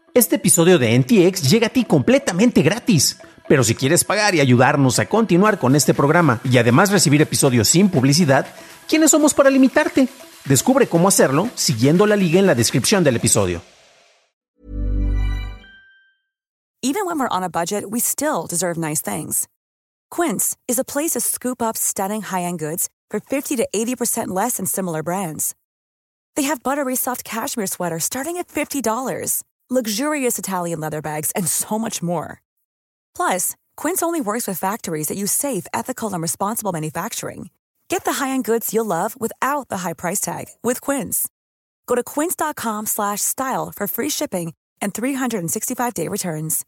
Este episodio de NTX llega a ti completamente gratis. Pero si quieres pagar y ayudarnos a continuar con este programa y además recibir episodios sin publicidad, ¿quiénes somos para limitarte? Descubre cómo hacerlo siguiendo la liga en la descripción del episodio. Even when we're on a budget, we still deserve nice things. Quince is a place to scoop up stunning high-end goods for 50 to 80% less than similar brands. They have buttery soft cashmere sweaters starting at $50, luxurious Italian leather bags, and so much more. Plus, Quince only works with factories that use safe, ethical, and responsible manufacturing. Get the high-end goods you'll love without the high price tag with Quince. Go to quince.com/style for free shipping and 365-day returns.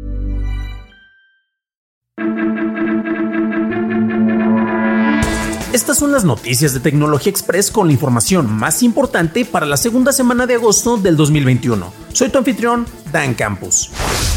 Estas son las noticias de Tecnología Express con la información más importante para la segunda semana de agosto del 2021. Soy tu anfitrión, Dan Campos.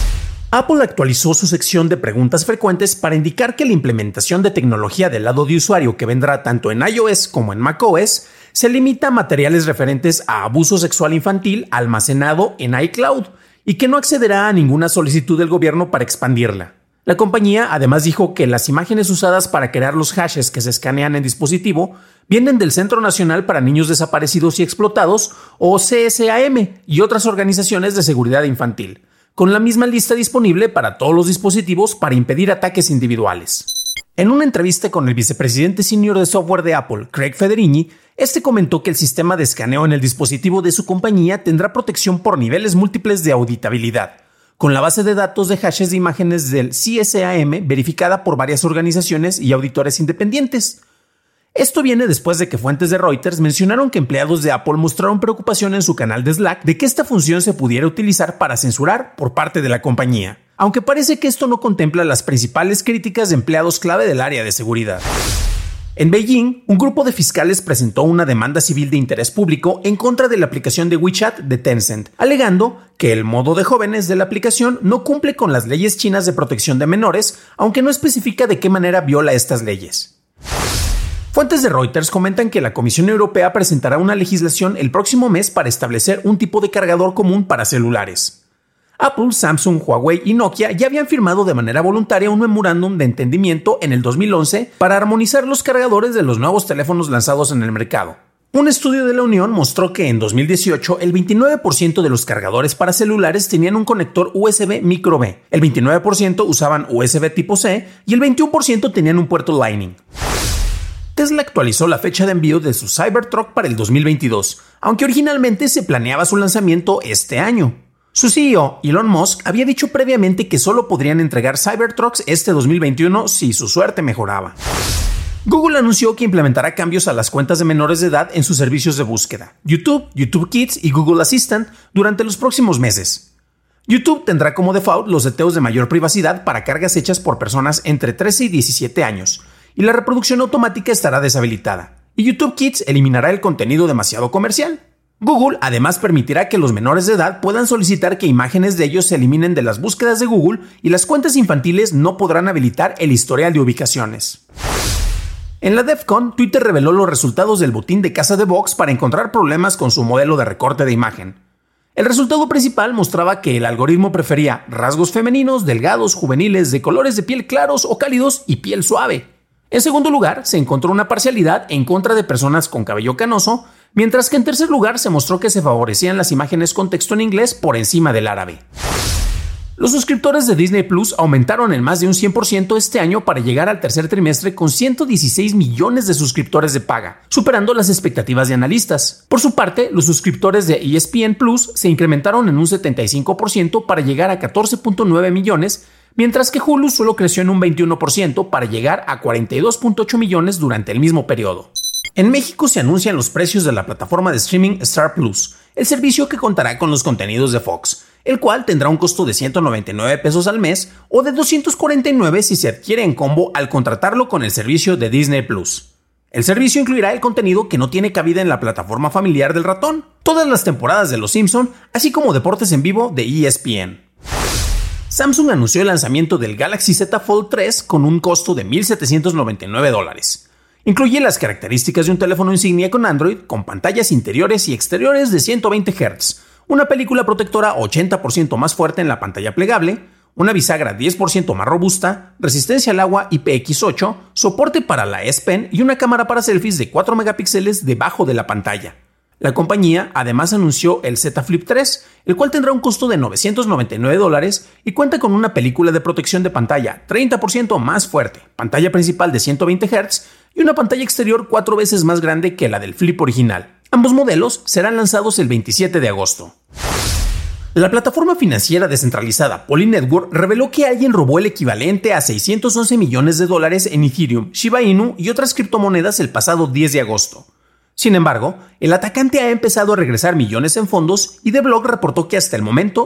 Apple actualizó su sección de preguntas frecuentes para indicar que la implementación de tecnología del lado de usuario que vendrá tanto en iOS como en macOS se limita a materiales referentes a abuso sexual infantil almacenado en iCloud y que no accederá a ninguna solicitud del gobierno para expandirla. La compañía además dijo que las imágenes usadas para crear los hashes que se escanean en dispositivo vienen del Centro Nacional para Niños Desaparecidos y Explotados, o CSAM, y otras organizaciones de seguridad infantil, con la misma lista disponible para todos los dispositivos para impedir ataques individuales. En una entrevista con el vicepresidente senior de software de Apple, Craig Federighi, este comentó que el sistema de escaneo en el dispositivo de su compañía tendrá protección por niveles múltiples de auditabilidad, con la base de datos de hashes de imágenes del CSAM verificada por varias organizaciones y auditores independientes. Esto viene después de que fuentes de Reuters mencionaron que empleados de Apple mostraron preocupación en su canal de Slack de que esta función se pudiera utilizar para censurar por parte de la compañía, aunque parece que esto no contempla las principales críticas de empleados clave del área de seguridad. En Beijing, un grupo de fiscales presentó una demanda civil de interés público en contra de la aplicación de WeChat de Tencent, alegando que el modo de jóvenes de la aplicación no cumple con las leyes chinas de protección de menores, aunque no especifica de qué manera viola estas leyes. Fuentes de Reuters comentan que la Comisión Europea presentará una legislación el próximo mes para establecer un tipo de cargador común para celulares. Apple, Samsung, Huawei y Nokia ya habían firmado de manera voluntaria un memorándum de entendimiento en el 2011 para armonizar los cargadores de los nuevos teléfonos lanzados en el mercado. Un estudio de la Unión mostró que en 2018 el 29% de los cargadores para celulares tenían un conector USB micro B, el 29% usaban USB tipo C y el 21% tenían un puerto Lightning. Tesla actualizó la fecha de envío de su Cybertruck para el 2022, aunque originalmente se planeaba su lanzamiento este año. Su CEO, Elon Musk, había dicho previamente que solo podrían entregar Cybertrucks este 2021 si su suerte mejoraba. Google anunció que implementará cambios a las cuentas de menores de edad en sus servicios de búsqueda, YouTube, YouTube Kids y Google Assistant, durante los próximos meses. YouTube tendrá como default los seteos de mayor privacidad para cargas hechas por personas entre 13 y 17 años, y la reproducción automática estará deshabilitada, y YouTube Kids eliminará el contenido demasiado comercial. Google además permitirá que los menores de edad puedan solicitar que imágenes de ellos se eliminen de las búsquedas de Google y las cuentas infantiles no podrán habilitar el historial de ubicaciones. En la DEF CON, Twitter reveló los resultados del botín de caza de Vox para encontrar problemas con su modelo de recorte de imagen. El resultado principal mostraba que el algoritmo prefería rasgos femeninos, delgados, juveniles, de colores de piel claros o cálidos y piel suave. En segundo lugar, se encontró una parcialidad en contra de personas con cabello canoso, mientras que en tercer lugar se mostró que se favorecían las imágenes con texto en inglés por encima del árabe. Los suscriptores de Disney Plus aumentaron en más de un 100% este año para llegar al tercer trimestre con 116 millones de suscriptores de paga, superando las expectativas de analistas. Por su parte, los suscriptores de ESPN Plus se incrementaron en un 75% para llegar a 14.9 millones, mientras que Hulu solo creció en un 21% para llegar a 42.8 millones durante el mismo periodo. En México se anuncian los precios de la plataforma de streaming Star Plus, el servicio que contará con los contenidos de Fox, el cual tendrá un costo de 199 pesos al mes o de 249 si se adquiere en combo al contratarlo con el servicio de Disney Plus. El servicio incluirá el contenido que no tiene cabida en la plataforma familiar del ratón, todas las temporadas de Los Simpson, así como deportes en vivo de ESPN. Samsung anunció el lanzamiento del Galaxy Z Fold 3 con un costo de $1,799. Incluye las características de un teléfono insignia con Android, con pantallas interiores y exteriores de 120 Hz, una película protectora 80% más fuerte en la pantalla plegable, una bisagra 10% más robusta, resistencia al agua IPX8, soporte para la S Pen y una cámara para selfies de 4 megapíxeles debajo de la pantalla. La compañía además anunció el Z Flip 3, el cual tendrá un costo de $999 y cuenta con una película de protección de pantalla 30% más fuerte, pantalla principal de 120 Hz y una pantalla exterior 4 veces más grande que la del Flip original. Ambos modelos serán lanzados el 27 de agosto. La plataforma financiera descentralizada Poly Network reveló que alguien robó el equivalente a $611 millones en Ethereum, Shiba Inu y otras criptomonedas el pasado 10 de agosto. Sin embargo, el atacante ha empezado a regresar millones en fondos y The Block reportó que hasta el momento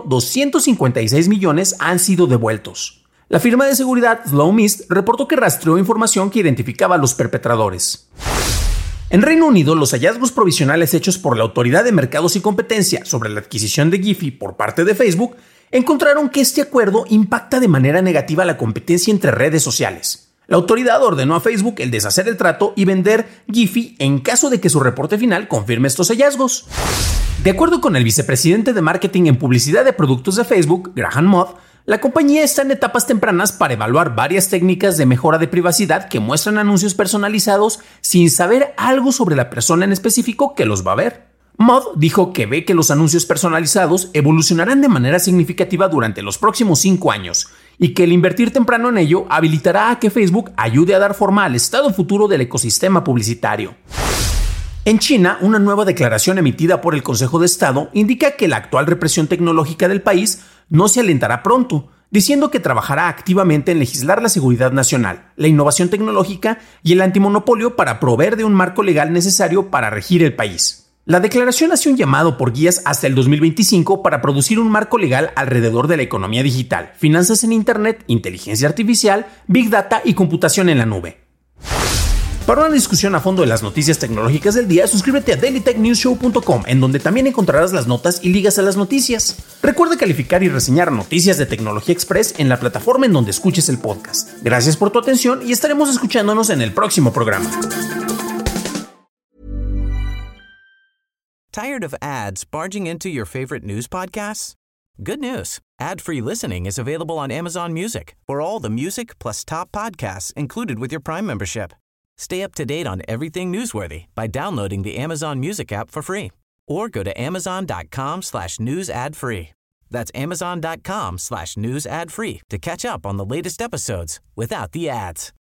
256 millones han sido devueltos. La firma de seguridad Slow Mist reportó que rastreó información que identificaba a los perpetradores. En Reino Unido, los hallazgos provisionales hechos por la Autoridad de Mercados y Competencia sobre la adquisición de Giphy por parte de Facebook encontraron que este acuerdo impacta de manera negativa la competencia entre redes sociales. La autoridad ordenó a Facebook el deshacer el trato y vender Giphy en caso de que su reporte final confirme estos hallazgos. De acuerdo con el vicepresidente de marketing en publicidad de productos de Facebook, Graham Modd, la compañía está en etapas tempranas para evaluar varias técnicas de mejora de privacidad que muestran anuncios personalizados sin saber algo sobre la persona en específico que los va a ver. Modd dijo que ve que los anuncios personalizados evolucionarán de manera significativa durante los próximos 5 años y que el invertir temprano en ello habilitará a que Facebook ayude a dar forma al estado futuro del ecosistema publicitario. En China, una nueva declaración emitida por el Consejo de Estado indica que la actual represión tecnológica del país no se alentará pronto, diciendo que trabajará activamente en legislar la seguridad nacional, la innovación tecnológica y el antimonopolio para proveer de un marco legal necesario para regir el país. La declaración hace un llamado por guías hasta el 2025 para producir un marco legal alrededor de la economía digital, finanzas en Internet, inteligencia artificial, Big Data y computación en la nube. Para una discusión a fondo de las noticias tecnológicas del día, suscríbete a dailytechnewsshow.com, en donde también encontrarás las notas y ligas a las noticias. Recuerda calificar y reseñar Noticias de Tecnología Express en la plataforma en donde escuches el podcast. Gracias por tu atención y estaremos escuchándonos en el próximo programa. Tired of ads barging into your favorite news podcasts? Good news. Ad-free listening is available on Amazon Music for all the music plus top podcasts included with your Prime membership. Stay up to date on everything newsworthy by downloading the Amazon Music app for free or go to amazon.com/news ad free. That's amazon.com/news ad free to catch up on the latest episodes without the ads.